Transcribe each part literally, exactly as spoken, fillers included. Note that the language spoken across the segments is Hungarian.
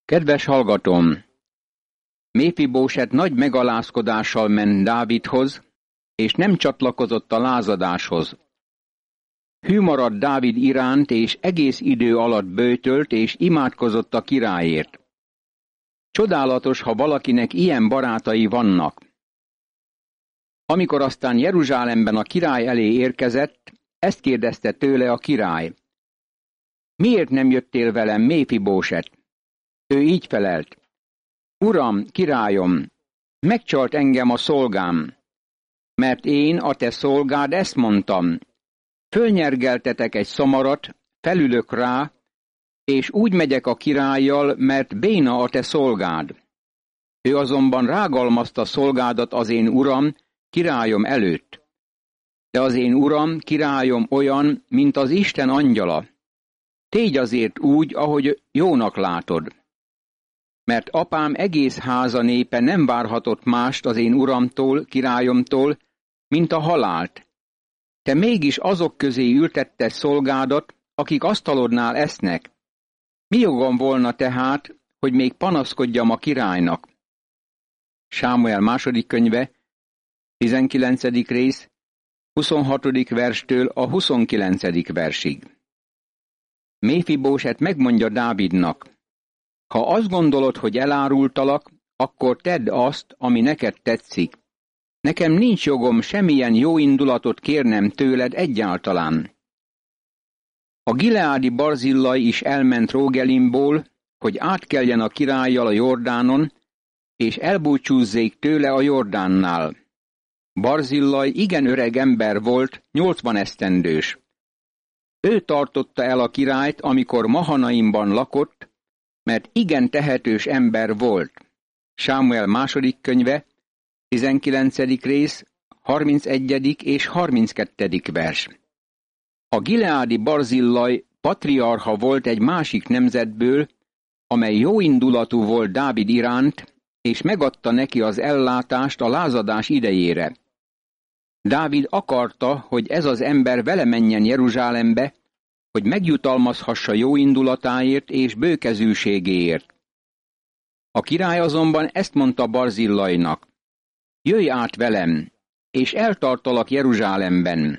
Kedves hallgatóm! Méfibóset nagy megalázkodással ment Dávidhoz, és nem csatlakozott a lázadáshoz. Hű maradt Dávid iránt, és egész idő alatt böjtölt és imádkozott a királyért. Csodálatos, ha valakinek ilyen barátai vannak. Amikor aztán Jeruzsálemben a király elé érkezett, ezt kérdezte tőle a király. Miért nem jöttél velem, Méfibóset? Ő így felelt. Uram, királyom, megcsalt engem a szolgám, mert én, a te szolgád, ezt mondtam. Fölnyergeltetek egy szamarat, felülök rá, és úgy megyek a királlyal, mert béna a te szolgád. Ő azonban rágalmazta szolgádat az én uram, királyom előtt. De az én uram, királyom olyan, mint az Isten angyala. Tégy azért úgy, ahogy jónak látod. Mert apám egész háza népe nem várhatott mást az én uramtól, királyomtól, mint a halált. Te mégis azok közé ültetted szolgádat, akik asztalodnál esznek. Mi jogom volna tehát, hogy még panaszkodjam a királynak? Sámuel második könyve, tizenkilencedik rész, huszonhatodik verstől a huszonkilencedik versig. Méfibóset megmondja Dávidnak, ha azt gondolod, hogy elárultalak, akkor tedd azt, ami neked tetszik. Nekem nincs jogom semmilyen jó indulatot kérnem tőled egyáltalán. A gileádi Barzillai is elment Rógelimból, hogy átkeljen a királlyal a Jordánon, és elbúcsúzzék tőle a Jordánnál. Barzillai igen öreg ember volt, nyolcvan esztendős. Ő tartotta el a királyt, amikor Mahanaimban lakott, mert igen tehetős ember volt. Sámuel második könyve, tizenkilencedik rész, harmincegyedik és harminckettedik vers. A gileádi Barzillai patriarcha volt egy másik nemzetből, amely jóindulatú volt Dávid iránt, és megadta neki az ellátást a lázadás idejére. Dávid akarta, hogy ez az ember vele menjen Jeruzsálembe, hogy megjutalmazhassa jó indulatáért és bőkezűségéért. A király azonban ezt mondta Barzillainak, jöjj át velem, és eltartalak Jeruzsálemben.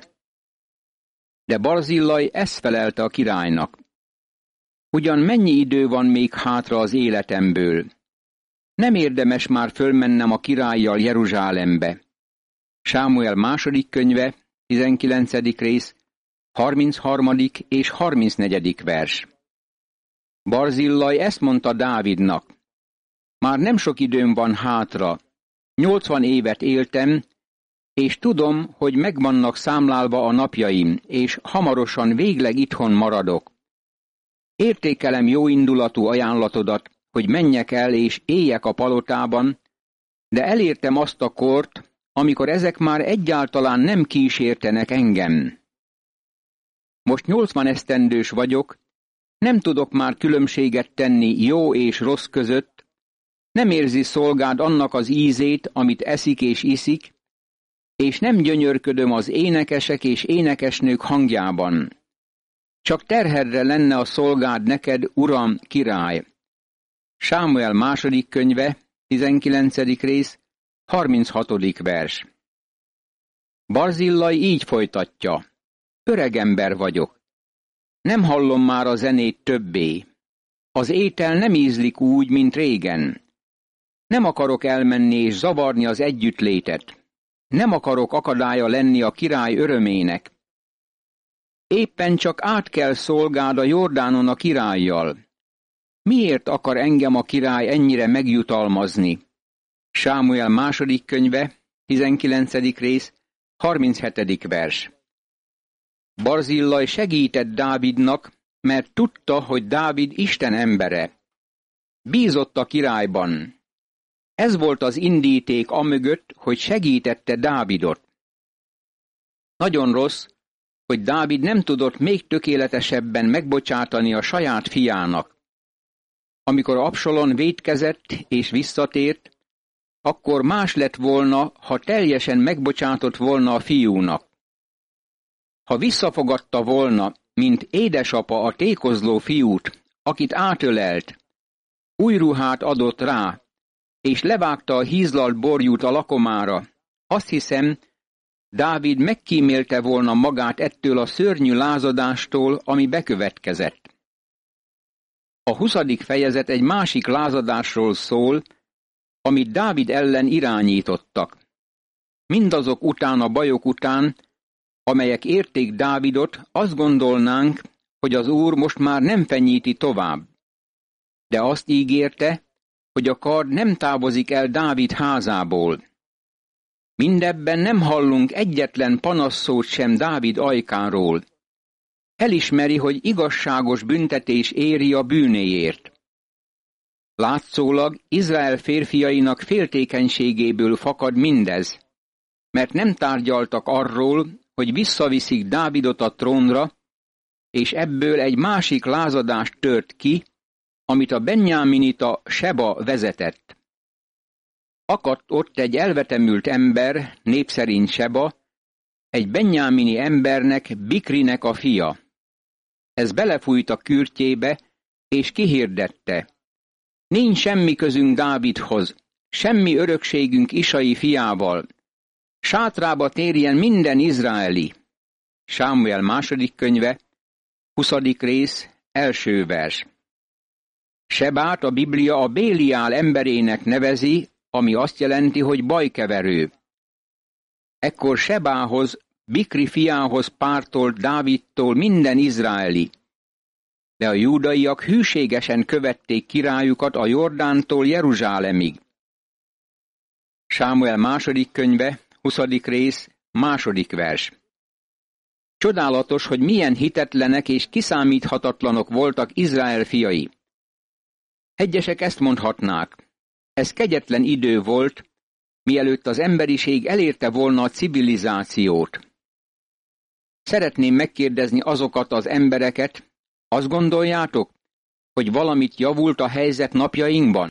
De Barzillai ezt felelte a királynak, ugyan mennyi idő van még hátra az életemből? Nem érdemes már fölmennem a királlyal Jeruzsálembe. Sámuel második könyve, tizenkilencedik rész, harmincharmadik és harmincnegyedik vers. Barzillai ezt mondta Dávidnak, már nem sok időm van hátra, nyolcvan évet éltem, és tudom, hogy megvannak számlálva a napjaim, és hamarosan végleg itthon maradok. Értékelem jóindulatú ajánlatodat, hogy menjek el és éljek a palotában, de elértem azt a kort, amikor ezek már egyáltalán nem kísértenek engem. Most nyolcvan esztendős vagyok, nem tudok már különbséget tenni jó és rossz között, nem érzi szolgád annak az ízét, amit eszik és iszik, és nem gyönyörködöm az énekesek és énekesnők hangjában. Csak terhedre lenne a szolgád neked, uram, király. Sámuel második könyve, tizenkilencedik rész, harminchatodik vers. Barzillai így folytatja. Öreg ember vagyok. Nem hallom már a zenét többé. Az étel nem ízlik úgy, mint régen. Nem akarok elmenni és zavarni az együttlétet. Nem akarok akadálya lenni a király örömének. Éppen csak át kell szolgád a Jordánon a királlyal. Miért akar engem a király ennyire megjutalmazni? Sámuel második könyve, tizenkilencedik rész, harminchetedik vers. Barzillai segített Dávidnak, mert tudta, hogy Dávid Isten embere. Bízott a királyban. Ez volt az indíték amögött, hogy segítette Dávidot. Nagyon rossz, hogy Dávid nem tudott még tökéletesebben megbocsátani a saját fiának. Amikor Absalon vétkezett és visszatért, akkor más lett volna, ha teljesen megbocsátott volna a fiúnak. Ha visszafogadta volna, mint édesapa a tékozló fiút, akit átölelt, új ruhát adott rá, és levágta a hízlalt borjút a lakomára. Azt hiszem, Dávid megkímélte volna magát ettől a szörnyű lázadástól, ami bekövetkezett. A huszadik fejezet egy másik lázadásról szól, amit Dávid ellen irányítottak. Mindazok után a bajok után, amelyek érték Dávidot, azt gondolnánk, hogy az Úr most már nem fenyíti tovább. De azt ígérte, hogy a kard nem távozik el Dávid házából. Mindebben nem hallunk egyetlen panaszszót sem Dávid ajkáról. Elismeri, hogy igazságos büntetés éri a bűnéért. Látszólag Izrael férfiainak féltékenységéből fakad mindez, mert nem tárgyaltak arról, hogy visszaviszik Dávidot a trónra, és ebből egy másik lázadás tört ki, amit a benjáminita Seba vezetett. Akadt ott egy elvetemült ember, név szerint Seba, egy benjámini embernek, Bikrinek a fia. Ez belefújt a kürtjébe, és kihirdette: nincs semmi közünk Dávidhoz, semmi örökségünk Isai fiával. Sátrába térjen minden izraeli. Sámuel második könyve, huszadik rész, első vers. Sebát a Biblia a Béliál emberének nevezi, ami azt jelenti, hogy bajkeverő. Ekkor Sebához, Bikri fiához pártolt Dávidtól minden izraeli. De a júdaiak hűségesen követték királyukat a Jordántól Jeruzsálemig. Sámuel második könyve, huszadik rész, második vers. Csodálatos, hogy milyen hitetlenek és kiszámíthatatlanok voltak Izrael fiai. Egyesek ezt mondhatnák: ez kegyetlen idő volt, mielőtt az emberiség elérte volna a civilizációt. Szeretném megkérdezni azokat az embereket, azt gondoljátok, hogy valamit javult a helyzet napjainkban?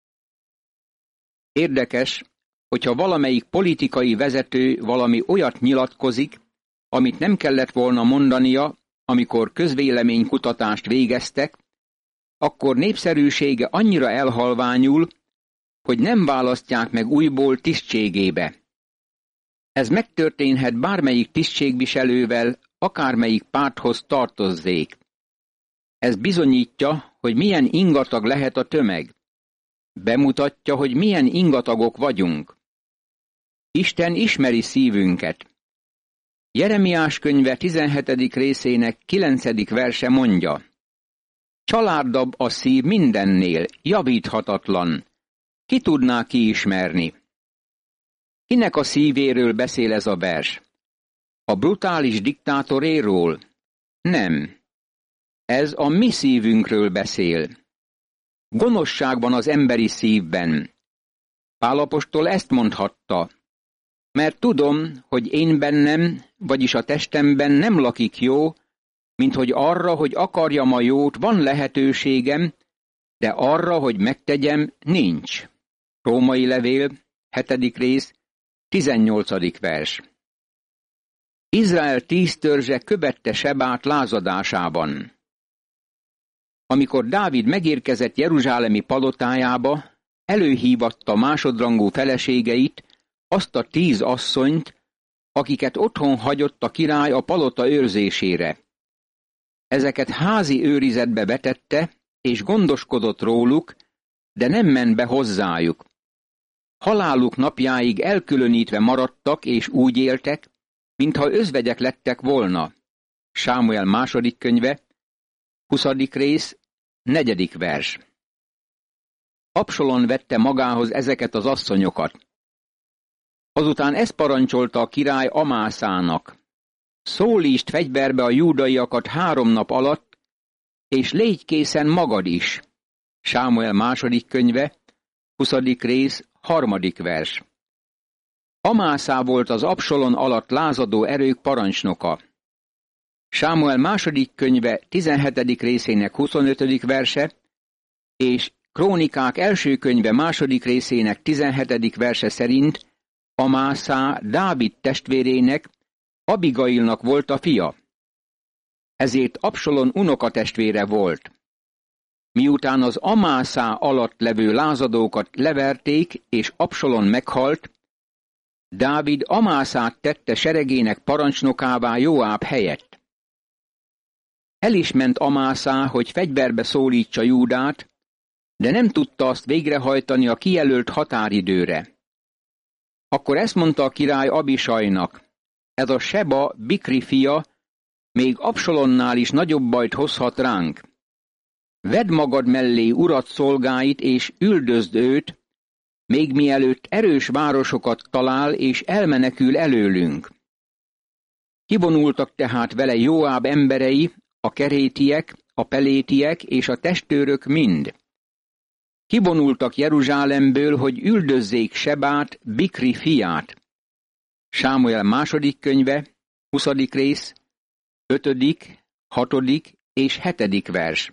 Érdekes, hogyha valamelyik politikai vezető valami olyat nyilatkozik, amit nem kellett volna mondania, amikor közvéleménykutatást végeztek, akkor népszerűsége annyira elhalványul, hogy nem választják meg újból tisztségébe. Ez megtörténhet bármelyik tisztségviselővel, akármelyik párthoz tartozzék. Ez bizonyítja, hogy milyen ingatag lehet a tömeg. Bemutatja, hogy milyen ingatagok vagyunk. Isten ismeri szívünket. Jeremiás könyve tizenhetedik részének kilencedik verse mondja: csalárdabb a szív mindennél, javíthatatlan. Ki tudná kiismerni? Kinek a szívéről beszél ez a vers? A brutális diktátoréről? Nem. Ez a mi szívünkről beszél. Gonoszság van az emberi szívben. Pál apostol ezt mondhatta: mert tudom, hogy én bennem, vagyis a testemben nem lakik jó, mint hogy arra, hogy akarjam a jót, van lehetőségem, de arra, hogy megtegyem, nincs. Római levél, hetedik rész, tizennyolcadik vers. Izrael tíz törzse követte Sebát lázadásában. Amikor Dávid megérkezett jeruzsálemi palotájába, előhívatta másodrangú feleségeit, azt a tíz asszonyt, akiket otthon hagyott a király a palota őrzésére. Ezeket házi őrizetbe vetette, és gondoskodott róluk, de nem ment be hozzájuk. Haláluk napjáig elkülönítve maradtak, és úgy éltek, mintha özvegyek lettek volna. Sámuel második könyve, huszadik rész, negyedik vers. Absalom vette magához ezeket az asszonyokat. Azután ezt parancsolta a király Amászának: szólítsd fegyverbe a júdaiakat három nap alatt, és légy készen magad is. Sámuel második könyve, huszadik rész, harmadik vers. Amászá volt az Absalom alatt lázadó erők parancsnoka. Sámuel második könyve tizenhetedik részének huszonötödik verse, és Krónikák első könyve második részének tizenhetedik verse szerint Amászá Dávid testvérének, Abigailnak volt a fia. Ezért Absalom unokatestvére volt. Miután az Amászá alatt levő lázadókat leverték, és Absalom meghalt, Dávid Amászát tette seregének parancsnokává Joáb helyett. El is ment Amászá, hogy fegyverbe szólítsa Júdát, de nem tudta azt végrehajtani a kijelölt határidőre. Akkor ezt mondta a király Abisajnak: ez a Seba, Bikri fia, még Absalomnál is nagyobb bajt hozhat ránk. Vedd magad mellé urat szolgáit, és üldözd őt, még mielőtt erős városokat talál, és elmenekül előlünk. Kivonultak tehát vele Joáb emberei, a kerétiek, a pelétiek és a testőrök mind. Kivonultak Jeruzsálemből, hogy üldözzék Sebát, Bikri fiát. Sámuel második könyve, huszadik rész, ötödik, hatodik és hetedik vers.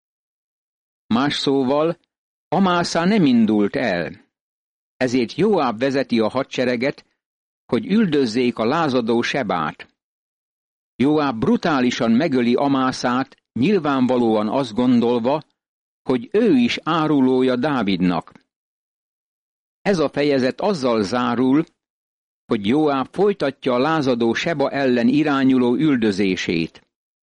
Más szóval, Amászá nem indult el. Ezért Joáb vezeti a hadsereget, hogy üldözzék a lázadó Sebát. Joáb brutálisan megöli Amászát, nyilvánvalóan azt gondolva, hogy ő is árulója Dávidnak. Ez a fejezet azzal zárul, hogy Joáb folytatja a lázadó Seba ellen irányuló üldözését.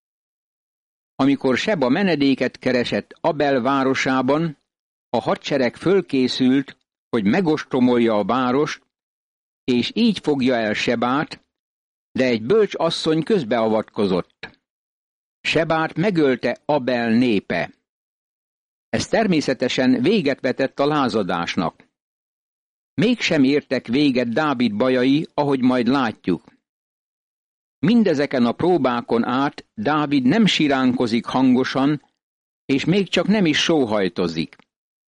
Amikor Seba menedéket keresett Abel városában, a hadsereg fölkészült, hogy megostromolja a várost, és így fogja el Sebát, de egy bölcs asszony közbeavatkozott. Sebát megölte Abel népe. Ez természetesen véget vetett a lázadásnak. Mégsem értek véget Dávid bajai, ahogy majd látjuk. Mindezeken a próbákon át Dávid nem siránkozik hangosan, és még csak nem is sóhajtozik.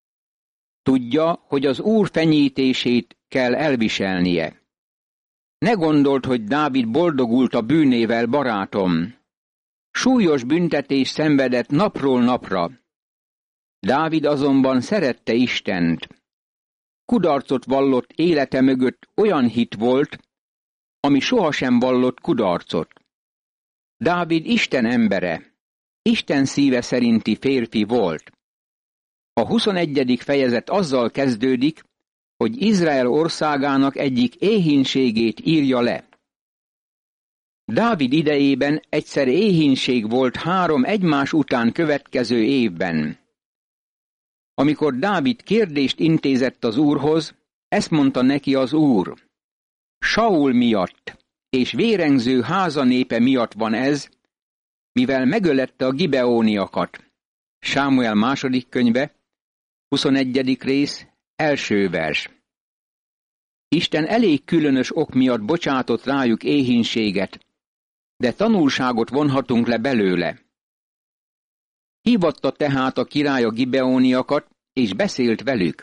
Tudja, hogy az Úr fenyítését kell elviselnie. Ne gondold, hogy Dávid boldogult a bűnével, barátom. Súlyos büntetés szenvedett napról napra. Dávid azonban szerette Istent. Kudarcot vallott élete mögött olyan hit volt, ami sohasem vallott kudarcot. Dávid Isten embere, Isten szíve szerinti férfi volt. A huszonegyedik fejezet azzal kezdődik, hogy Izrael országának egyik éhínségét írja le. Dávid idejében egyszer éhínség volt három egymás után következő évben. Amikor Dávid kérdést intézett az Úrhoz, ezt mondta neki az Úr: Saul miatt és vérengző háza népe miatt van ez, mivel megölette a gibeóniakat. Sámuel második könyve, huszonegyedik rész, első vers. Isten elég különös ok miatt bocsátott rájuk éhínséget, de tanulságot vonhatunk le belőle. Hívatta tehát a király a gibeóniakat, és beszélt velük.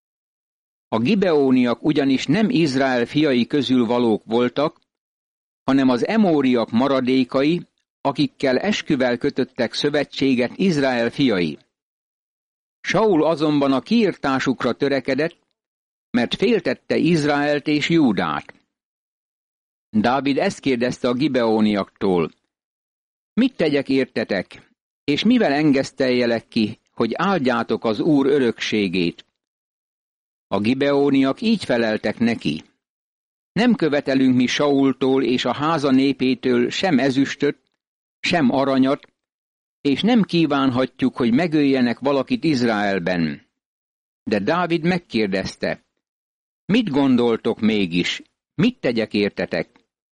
A gibeóniak ugyanis nem Izrael fiai közül valók voltak, hanem az emóriak maradékai, akikkel esküvel kötöttek szövetséget Izrael fiai. Saul azonban a kiirtásukra törekedett, mert féltette Izraelt és Júdát. Dávid ezt kérdezte a gibeóniaktól: mit tegyek értetek, és mivel engeszteljelek ki, hogy áldjátok az Úr örökségét? A gibeóniak így feleltek neki: nem követelünk mi Saultól és a háza népétől sem ezüstöt, sem aranyat, és nem kívánhatjuk, hogy megöljenek valakit Izraelben. De Dávid megkérdezte: mit gondoltok mégis, mit tegyek értetek?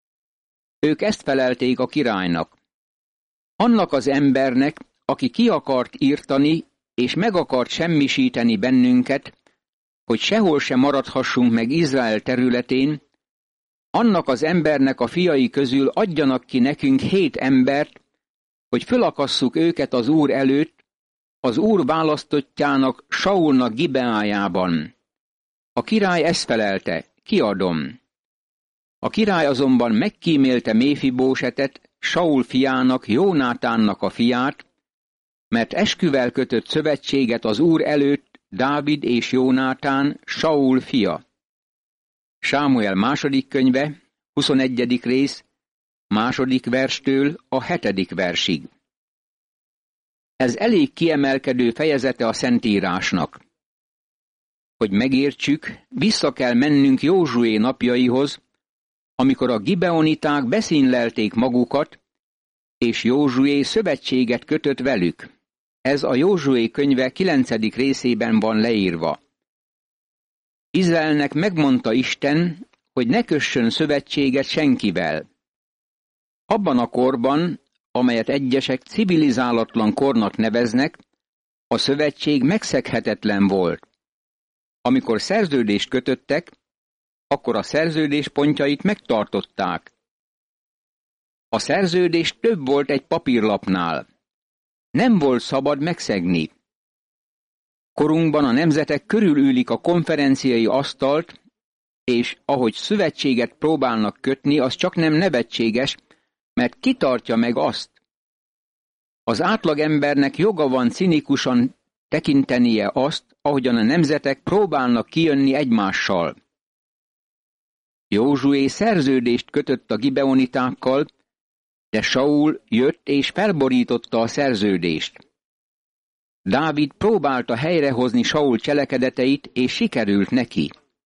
Ők ezt felelték a királynak: annak az embernek, aki ki akart írtani, és meg akart semmisíteni bennünket, hogy sehol sem maradhassunk meg Izrael területén, annak az embernek a fiai közül adjanak ki nekünk hét embert, hogy fölakasszuk őket az Úr előtt, az Úr választottjának, Saulnak Gibeájában. A király ezt felelte: kiadom. A király azonban megkímélte Méfibósetet, Saul fiának, Jónátánnak a fiát, mert esküvel kötött szövetséget az Úr előtt Dávid és Jónátán, Saul fia. Sámuel második könyve, huszonegyedik rész, második verstől a hetedik versig. Ez elég kiemelkedő fejezete a Szentírásnak. Hogy megértsük, vissza kell mennünk Józsué napjaihoz, amikor a gibeoniták beszínlelték magukat, és Józsué szövetséget kötött velük. Ez a Józsué könyve kilencedik részében van leírva. Izraelnek megmondta Isten, hogy ne kössön szövetséget senkivel. Abban a korban, amelyet egyesek civilizálatlan kornak neveznek, a szövetség megszeghetetlen volt. Amikor szerződést kötöttek, akkor a szerződés pontjait megtartották. A szerződés több volt egy papírlapnál. Nem volt szabad megszegni. Korunkban a nemzetek körülülik a konferenciai asztalt, és ahogy szövetséget próbálnak kötni, az csak nem nevetséges, mert kitartja meg azt. Az átlagembernek joga van cinikusan tekintenie azt, ahogyan a nemzetek próbálnak kijönni egymással. Józsué szerződést kötött a gibeonitákkal, de Saul jött és felborította a szerződést. Dávid próbálta helyrehozni Saul cselekedeteit, és sikerült neki.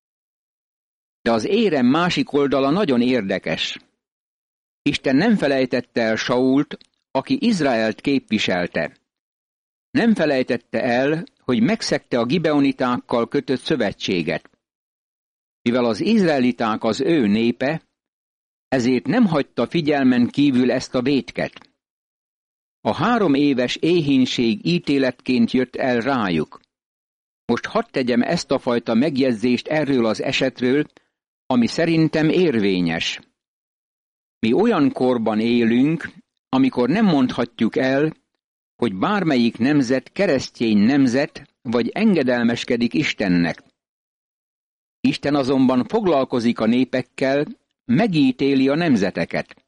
De az érem másik oldala nagyon érdekes. Isten nem felejtette el Sault, aki Izraelt képviselte. Nem felejtette el, hogy megszegte a gibeonitákkal kötött szövetséget. Mivel az izraeliták az ő népe, ezért nem hagyta figyelmen kívül ezt a vétket. A három éves éhínség ítéletként jött el rájuk. Most hadd tegyem ezt a fajta megjegyzést erről az esetről, ami szerintem érvényes. Mi olyan korban élünk, amikor nem mondhatjuk el, hogy bármelyik nemzet keresztény nemzet, vagy engedelmeskedik Istennek. Isten azonban foglalkozik a népekkel, megítéli a nemzeteket.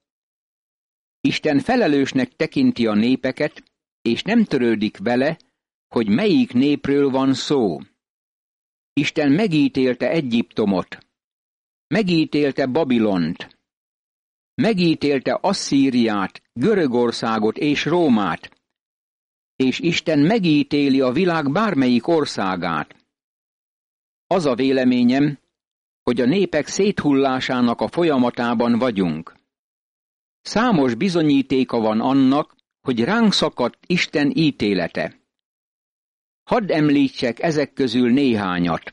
Isten felelősnek tekinti a népeket, és nem törődik vele, hogy melyik népről van szó. Isten megítélte Egyiptomot, megítélte Babilont, megítélte Asszíriát, Görögországot és Rómát, és Isten megítéli a világ bármelyik országát. Az a véleményem, hogy a népek széthullásának a folyamatában vagyunk. Számos bizonyítéka van annak, hogy ránk szakadt Isten ítélete. Hadd említsek ezek közül néhányat.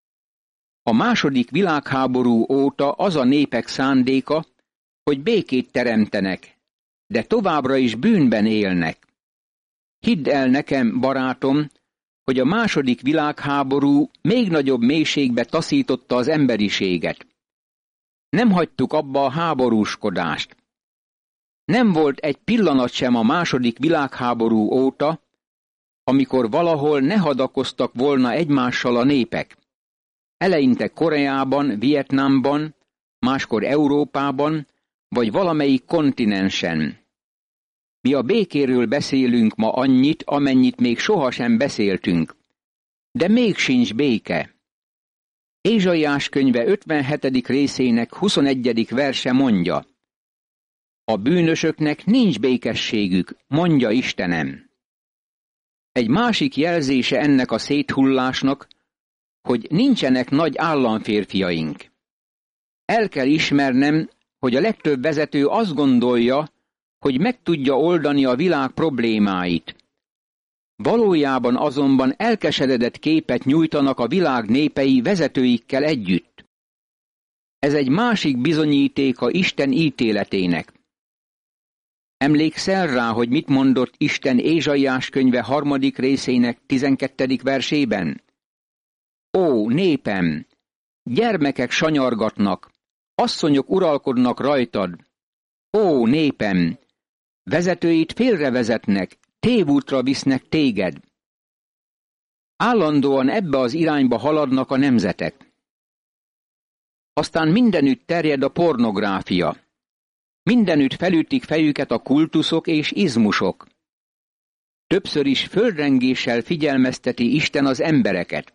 A második világháború óta az a népek szándéka, hogy békét teremtenek, de továbbra is bűnben élnek. Hidd el nekem, barátom, hogy a második világháború még nagyobb mélységbe taszította az emberiséget. Nem hagytuk abba a háborúskodást. Nem volt egy pillanat sem a második világháború óta, amikor valahol ne hadakoztak volna egymással a népek. Eleinte Koreában, Vietnámban, máskor Európában, vagy valamelyik kontinensen. Mi a békéről beszélünk ma annyit, amennyit még sohasem beszéltünk. De még sincs béke. Ézsaiás könyve ötvenhetedik részének huszonegyedik verse mondja: a bűnösöknek nincs békességük, mondja Istenem. Egy másik jelzése ennek a széthullásnak, hogy nincsenek nagy államférfiaink. El kell ismernem, hogy a legtöbb vezető azt gondolja, hogy meg tudja oldani a világ problémáit. Valójában azonban elkeseredett képet nyújtanak a világ népei vezetőikkel együtt. Ez egy másik bizonyítéka Isten ítéletének. Emlékszel rá, hogy mit mondott Isten Ézsaiás könyve harmadik részének tizenkettedik versében? Ó, népem, gyermekek sanyargatnak, asszonyok uralkodnak rajtad. Ó, népem, vezetőit félrevezetnek, tévútra visznek téged. Állandóan ebbe az irányba haladnak a nemzetek. Aztán mindenütt terjed a pornográfia. Mindenütt felütik fejüket a kultuszok és izmusok. Többször is földrengéssel figyelmezteti Isten az embereket.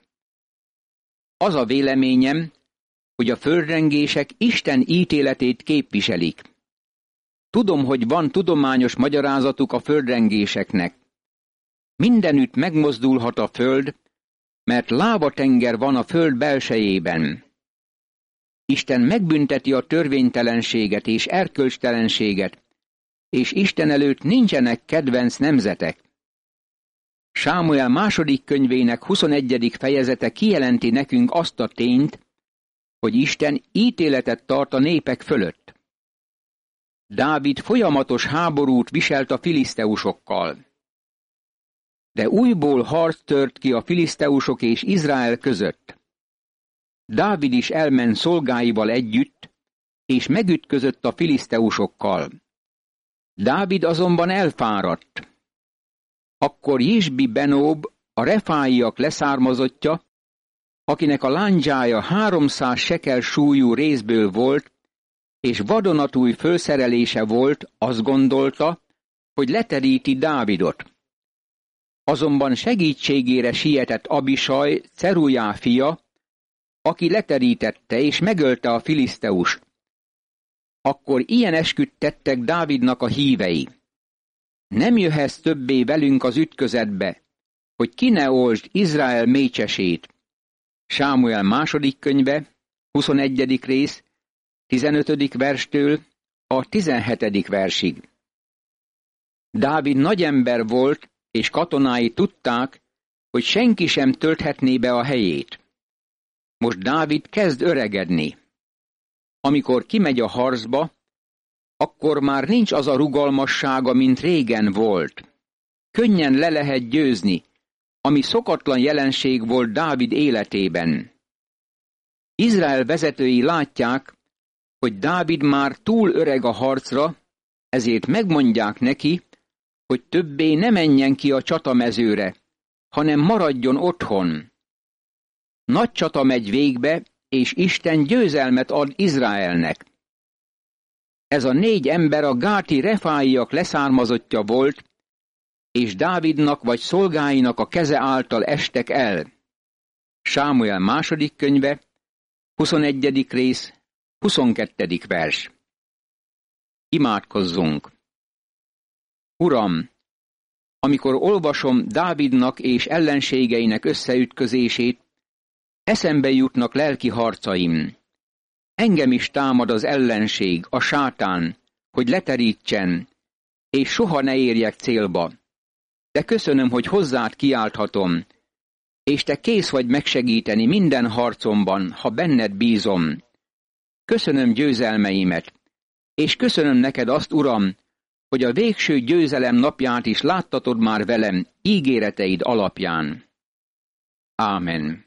Az a véleményem, hogy a földrengések Isten ítéletét képviselik. Tudom, hogy van tudományos magyarázatuk a földrengéseknek. Mindenütt megmozdulhat a föld, mert lávatenger van a föld belsejében. Isten megbünteti a törvénytelenséget és erkölcstelenséget, és Isten előtt nincsenek kedvenc nemzetek. Sámuel második könyvének huszonegyedik fejezete kijelenti nekünk azt a tényt, hogy Isten ítéletet tart a népek fölött. Dávid folyamatos háborút viselt a filiszteusokkal. De újból harc tört ki a filiszteusok és Izrael között. Dávid is elment szolgáival együtt, és megütközött a filiszteusokkal. Dávid azonban elfáradt. Akkor Jisbi Benób, a refáiak leszármazottja, akinek a lándzsája háromszáz sekel súlyú rézből volt, és vadonatúj fölszerelése volt, azt gondolta, hogy leteríti Dávidot. Azonban segítségére sietett Abisaj, Cerujá fia, aki leterítette és megölte a filiszteust. Akkor ilyen esküt tettek Dávidnak a hívei. Nem jöhetsz többé velünk az ütközetbe, hogy ki ne olsd Izrael mécsesét. Sámuel második könyve, huszonegyedik rész, tizenötödik verstől a tizenhetedik versig. Dávid nagy ember volt, és katonái tudták, hogy senki sem tölthetné be a helyét. Most Dávid kezd öregedni. Amikor kimegy a harcba, akkor már nincs az a rugalmassága, mint régen volt. Könnyen le lehet győzni, ami szokatlan jelenség volt Dávid életében. Izrael vezetői látják, hogy Dávid már túl öreg a harcra, ezért megmondják neki, hogy többé ne menjen ki a csatamezőre, hanem maradjon otthon. Nagy csata megy végbe, és Isten győzelmet ad Izraelnek. Ez a négy ember a gáti refáiak leszármazottja volt, és Dávidnak vagy szolgáinak a keze által estek el. Sámuel második könyve, huszonegyedik rész, huszonkettedik vers. Imádkozzunk! Uram, amikor olvasom Dávidnak és ellenségeinek összeütközését, eszembe jutnak lelki harcaim. Engem is támad az ellenség, a sátán, hogy leterítsen, és soha ne érjek célba. De köszönöm, hogy hozzád kiálthatom, és te kész vagy megsegíteni minden harcomban, ha benned bízom. Köszönöm győzelmeimet, és köszönöm neked azt, Uram, hogy a végső győzelem napját is láttatod már velem ígéreteid alapján. Ámen.